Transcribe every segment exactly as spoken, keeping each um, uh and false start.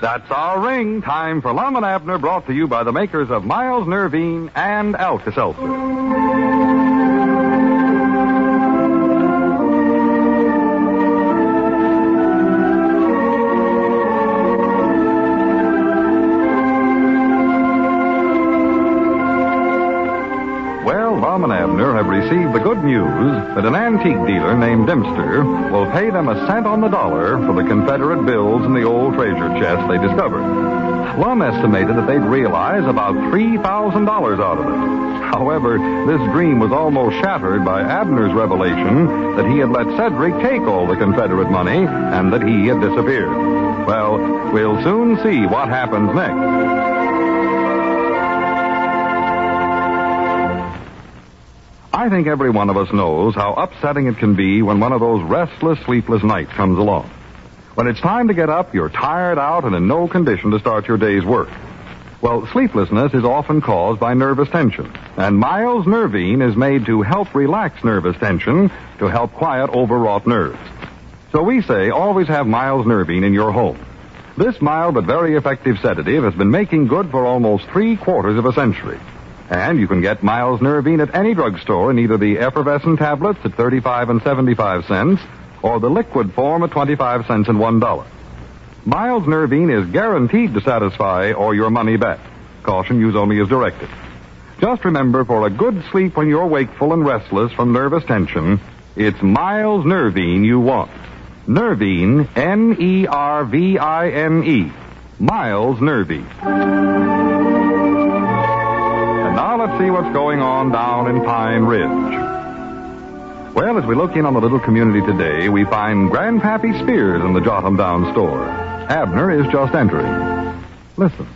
That's our ring. Time for Lum and Abner, brought to you by the makers of Miles Nervine and Alka-Seltzer. Lum and Abner have received the good news that an antique dealer named Dempster will pay them a cent on the dollar for the Confederate bills in the old treasure chest they discovered. Lum estimated that they'd realize about three thousand dollars out of it. However, this dream was almost shattered by Abner's revelation that he had let Cedric take all the Confederate money and that he had disappeared. Well, we'll soon see what happens next. I think every one of us knows how upsetting it can be when one of those restless, sleepless nights comes along. When it's time to get up, you're tired out and in no condition to start your day's work. Well, sleeplessness is often caused by nervous tension, and Miles Nervine is made to help relax nervous tension, to help quiet overwrought nerves. So we say always have Miles Nervine in your home. This mild but very effective sedative has been making good for almost three quarters of a century. And you can get Miles Nervine at any drugstore in either the effervescent tablets at thirty-five and seventy-five cents or the liquid form at twenty-five cents and one dollar. Miles Nervine is guaranteed to satisfy or your money back. Caution, use only as directed. Just remember, for a good sleep when you're wakeful and restless from nervous tension, it's Miles Nervine you want. Nervine, N E R V I N E. Miles Nervine. Now let's see what's going on down in Pine Ridge. Well, as we look in on the little community today, we find Grandpappy Spears in the Jotham Down store. Abner is just entering. Listen.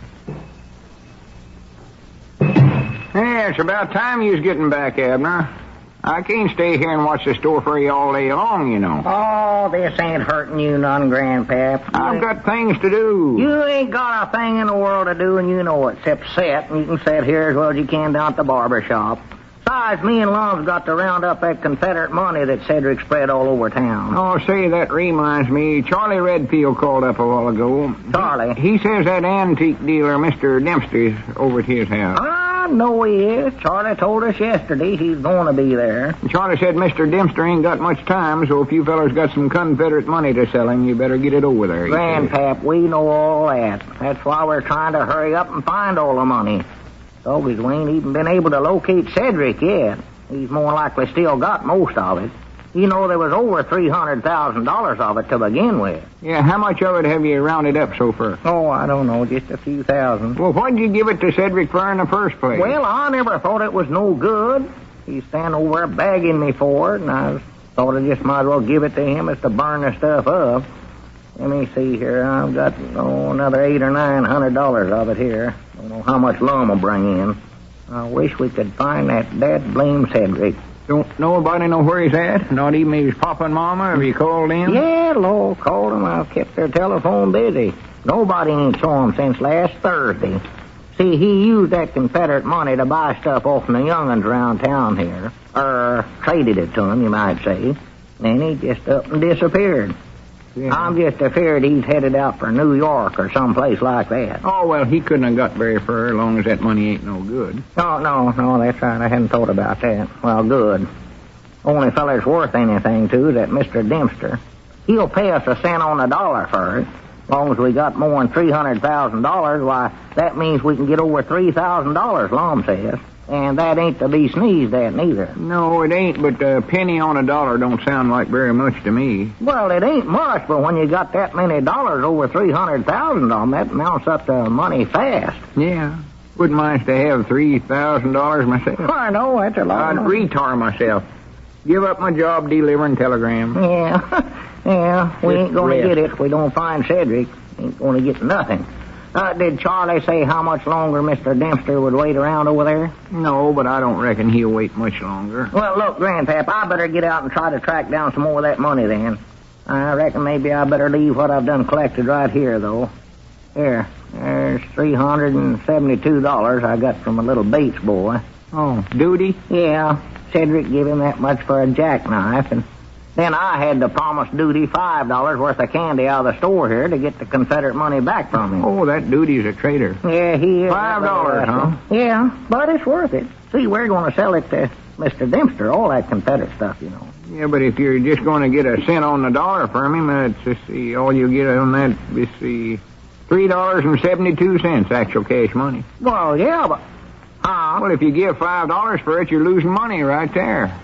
Hey, it's about time you was getting back, Abner. I can't stay here and watch the store for you all day long, you know. Oh, this ain't hurting you none, Grandpap. I've got things to do. You ain't got a thing in the world to do, and you know it, except sit, and you can sit here as well as you can down at the barber shop. Besides, me and Lum's got to round up that Confederate money that Cedric spread all over town. Oh, say, that reminds me. Charlie Redfield called up a while ago. Charlie? He, he says that antique dealer, Mister Dempster's, over at his house. I know he is. Charlie told us yesterday he's going to be there. Charlie said Mister Dempster ain't got much time, so if you fellas got some Confederate money to sell him, you better get it over there. Grandpap, we know all that. That's why we're trying to hurry up and find all the money. So we ain't even been able to locate Cedric yet. He's more likely still got most of it. You know, there was over three hundred thousand dollars of it to begin with. Yeah, how much of it have you rounded up so far? Oh, I don't know, just a few thousand. Well, why'd you give it to Cedric for in the first place? Well, I never thought it was no good. He's standing over there begging me for it, and I thought I just might as well give it to him as to burn the stuff up. Let me see here. I've got, oh, another eight or nine hundred dollars of it here. Don't know how much Lum will bring in. I wish we could find that dad blame Cedric. Don't nobody know where he's at? Not even his papa and mama? Have you called in? Yeah, Lord, called him. I've kept their telephone busy. Nobody ain't saw him since last Thursday. See, he used that Confederate money to buy stuff off from the young'uns around town here. Or traded it to him, you might say. Then he just up and disappeared. Yeah. I'm just afraid he's headed out for New York or someplace like that. Oh, well, he couldn't have got very far as long as that money ain't no good. No, no, no, that's right. I hadn't thought about that. Well, good. Only feller's worth anything to is that Mister Dempster. He'll pay us a cent on the dollar for it. As long as we got more than three hundred thousand dollars, why, that means we can get over three thousand dollars, Lum says. And that ain't to be sneezed at, neither. No, it ain't, but a penny on a dollar don't sound like very much to me. Well, it ain't much, but when you got that many dollars, over three hundred thousand of them, that amounts up to money fast. Yeah. Wouldn't mind to have three thousand dollars myself. I know, that's a lot. I'd retire myself. Give up my job delivering telegrams. Yeah, yeah, we ain't going to get it if we don't find Cedric. Ain't going to get nothing. Uh, did Charlie say how much longer Mister Dempster would wait around over there? No, but I don't reckon he'll wait much longer. Well, look, Grandpap, I better get out and try to track down some more of that money then. I reckon maybe I better leave what I've done collected right here, though. Here, there's three hundred seventy-two dollars I got from a little Bates boy. Oh, duty? Yeah, Cedric gave him that much for a jackknife, and Then I had to promise Duty five dollars worth of candy out of the store here to get the Confederate money back from him. Oh, that Duty's a traitor. Yeah, he is. Five dollars, huh? Yeah, but it's worth it. See, we're going to sell it to Mister Dempster, all that Confederate stuff, you know. Yeah, but if you're just going to get a cent on the dollar from him, uh, it's just see, all you get on that is the three dollars and seventy-two cents actual cash money. Well, yeah, but... Huh? Well, if you give five dollars for it, you're losing money right there.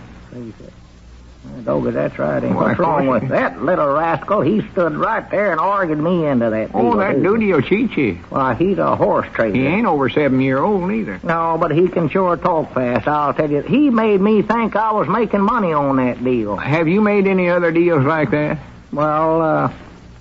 Doggy, that's right. Ain't Why, what's wrong course. with that little rascal? He stood right there and argued me into that deal. Oh, that too. Duty will cheat you. Why, he's a horse trader. He ain't over seven year old either. No, but he can sure talk fast, I'll tell you. He made me think I was making money on that deal. Have you made any other deals like that? Well, uh,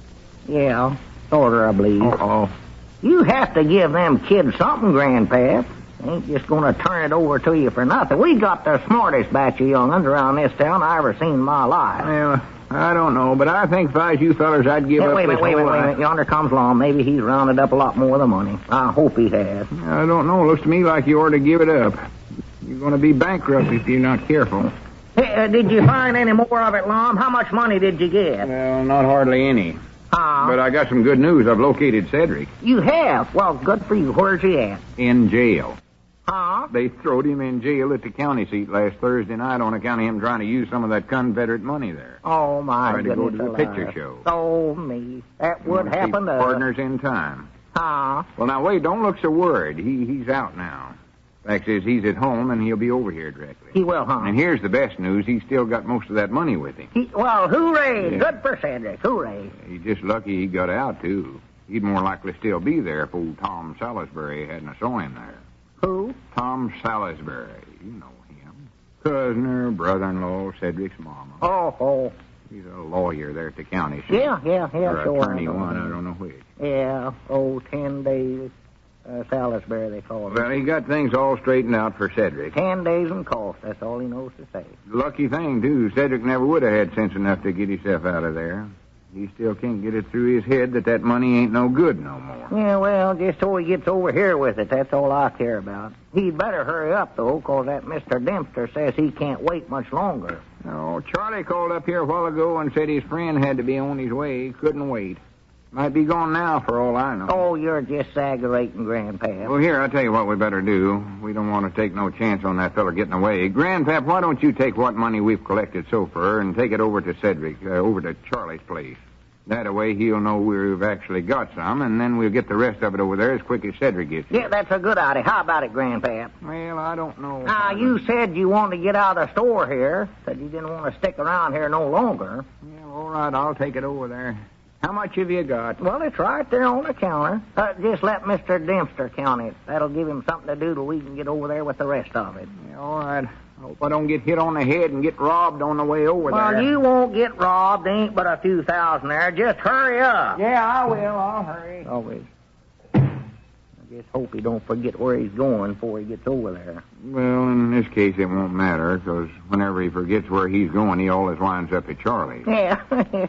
yeah, sort of, I believe. Uh-oh. You have to give them kids something, Grandpap. Ain't just going to turn it over to you for nothing. We got the smartest batch of young'uns around this town I ever seen in my life. Well, I don't know, but I think if I was you fellers, I'd give Hey, up wait a this minute, wait a whole minute, wait a life. minute. Yonder comes along. Maybe he's rounded up a lot more of the money. I hope he has. I don't know. Looks to me like you ought to give it up. You're going to be bankrupt if you're not careful. Hey, uh, did you find any more of it, Lom? How much money did you get? Well, not hardly any. Huh? But I got some good news. I've located Cedric. You have? Well, good for you. Where's he at? In jail. Huh? They throwed him in jail at the county seat last Thursday night on account of him trying to use some of that Confederate money there. Oh, my Tried to go goodness to the alive. picture show. Oh, me. That would Wanna keep happen to us. partners in time. Huh? Well, now, wait, don't look so worried. He, he's out now. Fact is, he's at home, and he'll be over here directly. He will, huh? And here's the best news. He's still got most of that money with him. He, well, hooray. Yeah. Good for Cedric. Hooray. He's just lucky he got out, too. He'd more likely still be there if old Tom Salisbury hadn't saw him there. Who? Tom Salisbury. You know him. Cousin or brother-in-law, Cedric's mama. Oh, oh. He's a lawyer there at the county seat. Yeah, yeah, yeah, or sure. attorney I know. one, I don't know which. Yeah, oh, ten days. Uh, Salisbury, they call it. Well, he got things all straightened out for Cedric. Ten days and cost. That's all he knows to say. Lucky thing, too. Cedric never would have had sense enough to get himself out of there. He still can't get it through his head that that money ain't no good no more. Yeah, well, just so he gets over here with it, that's all I care about. He'd better hurry up, though, 'cause that Mister Dempster says he can't wait much longer. Oh, Charlie called up here a while ago and said his friend had to be on his way. He couldn't wait. Might be gone now, for all I know. Oh, you're just aggravating, Grandpap. Well, here, I'll tell you what we better do. We don't want to take no chance on that fella getting away. Grandpap, why don't you take what money we've collected so far and take it over to Cedric, uh, over to Charlie's place. That way he'll know we've actually got some, and then we'll get the rest of it over there as quick as Cedric gets it. Yeah, that's a good idea. How about it, Grandpap? Well, I don't know. Now, you said you wanted to get out of the store here. Said you didn't want to stick around here no longer. Yeah, all right, I'll take it over there. How much have you got? Well, it's right there on the counter. Uh, just let Mister Dempster count it. That'll give him something to do till we can get over there with the rest of it. Yeah, all right. I hope I don't get hit on the head and get robbed on the way over Well, there. you won't get robbed. There ain't but a few thousand there. Just hurry up. Yeah, I will. I'll hurry. Always. I just hope he don't forget where he's going before he gets over there. Well, in this case, it won't matter, because whenever he forgets where he's going, he always winds up at Charlie. Yeah.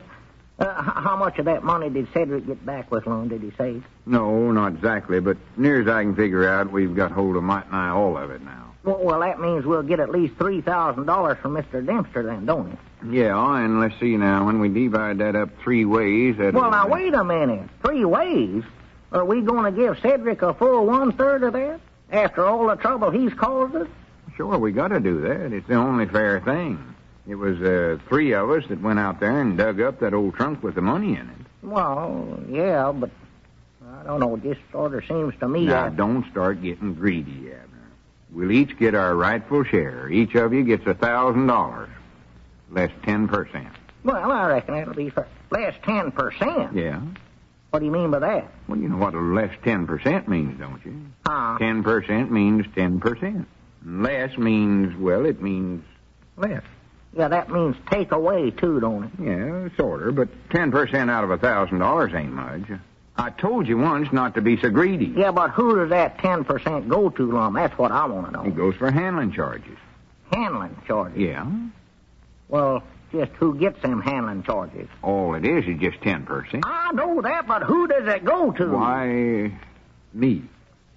uh, h- how much of that money did Cedric get back with Lone, did he say? No, not exactly, but near as I can figure out, we've got hold of might nigh all of it now. Well, well, that means we'll get at least three thousand dollars from Mister Dempster then, don't it? Yeah, and let's see now, when we divide that up three ways... That'll... Well, now, wait a minute. Three ways? Are we going to give Cedric a full one-third of that? After all the trouble he's caused us? Sure, we got to do that. It's the only fair thing. It was uh, three of us that went out there and dug up that old trunk with the money in it. Well, yeah, but I don't know. It just sort of seems to me... Now, I... don't start getting greedy, Abner. We'll each get our rightful share. Each of you gets a thousand dollars, less ten percent. Well, I reckon that'll be fair. Less ten percent? Yeah. What do you mean by that? Well, you know what less ten percent means, don't you? Huh? Ten percent means ten percent. Less means, well, it means less. Yeah, that means take away, too, don't it? Yeah, sort of, but ten percent out of a thousand dollars ain't much. I told you once not to be so greedy. Yeah, but who does that ten percent go to, Lum? That's what I want to know. It goes for handling charges. Handling charges? Yeah. Well, just who gets them handling charges? All it is is just ten percent. I know that, but who does it go to? Why, me.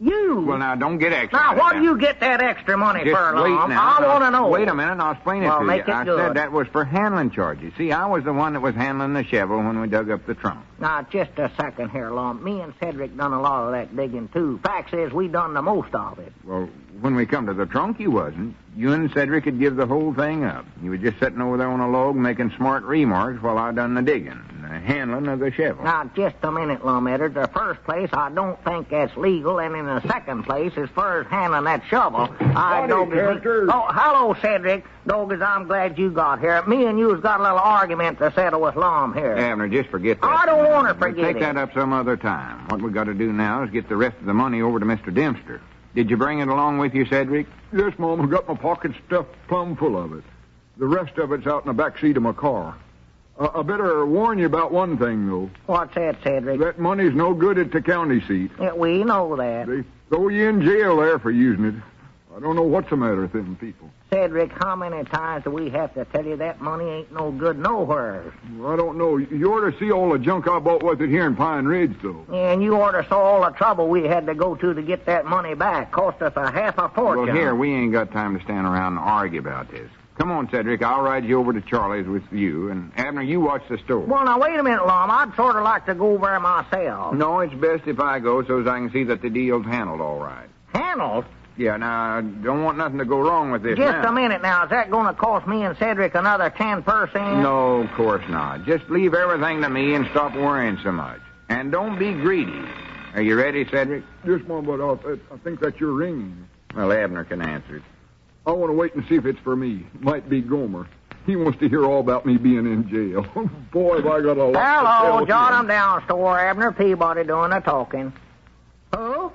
You? Well, now, don't get extra. Now, what do you get that extra money Just for, wait Lum? now. I want to know. Wait a minute, and I'll explain it Well, to make you. it I good. said that was for handling charges. See, I was the one that was handling the shovel when we dug up the trunk. Now, just a second here, Lum. Me and Cedric done a lot of that digging, too. Fact is, we done the most of it. Well, when we come to the trunk, you wasn't. You and Cedric could give the whole thing up. You were just sitting over there on a log making smart remarks while I done the digging, the handling of the shovel. Now, just a minute, Lum Eddard. The first place, I don't think that's legal, and in the second place, as far as handling that shovel, I don't... characters. Oh, hello, Cedric. Doggers, I'm glad you got here. Me and you's got a little argument to settle with Lum here. Abner, just forget that. I don't want to We'll forget take it. that up some other time. What we got to do now is get the rest of the money over to Mister Dempster. Did you bring it along with you, Cedric? Yes, Mom. I got my pocket stuffed plumb full of it. The rest of it's out in the back seat of my car. Uh, I better warn you about one thing, though. What's that, Cedric? That money's no good at the county seat. Yeah, we know that. They throw you in jail there for using it. I don't know what's the matter with them people. Cedric, how many times do we have to tell you that money ain't no good nowhere? Well, I don't know. You ought to see all the junk I bought with it here in Pine Ridge, though. And you ought to saw all the trouble we had to go to to get that money back. Cost us a half a fortune. Well, here, we ain't got time to stand around and argue about this. Come on, Cedric. I'll ride you over to Charlie's with you. And, Abner, you watch the store. Well, now, wait a minute, Lum. I'd sort of like to go there myself. No, it's best if I go so as I can see that the deal's handled all right. Handled? Yeah, now, I don't want nothing to go wrong with this Just now. a minute now. Is that going to cost me and Cedric another ten percent? No, of course not. Just leave everything to me and stop worrying so much. And don't be greedy. Are you ready, Cedric? Yes, Mom, but I, I think that's your ring. Well, Abner can answer it. I want to wait and see if it's for me. Might be Gomer. He wants to hear all about me being in jail. Boy, have I got a lot Hello, to tell jot him. 'em down, store. Abner Peabody doing the talking. Who?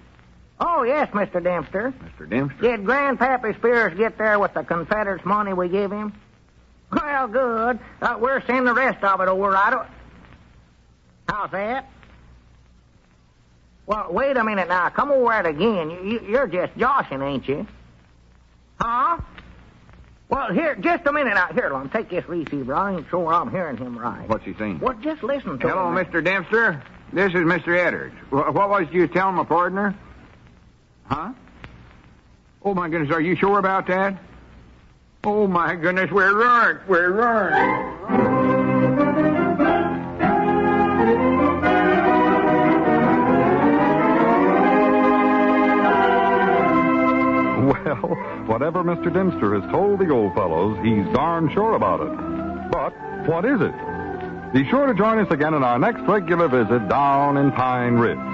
Oh, yes, Mister Dempster. Mister Dempster? Did Grandpappy Spears get there with the Confederates' money we gave him? Well, good. Uh, we're sending the rest of it over right away. How's that? Well, wait a minute now. Come over it again. You, you, you're just joshing, ain't you? Huh? Well, here, just a minute now. Here, Lum, take this receiver. I ain't sure I'm hearing him right. What's he saying? Well, just listen to Hello, him. Mister Dempster. This is Mister Eddard. Wh- What was you telling my partner? Huh? Oh, my goodness, are you sure about that? Oh, my goodness, we're right. We're right. Well, whatever Mister Dempster has told the old fellows, he's darn sure about it. But what is it? Be sure to join us again in our next regular visit down in Pine Ridge.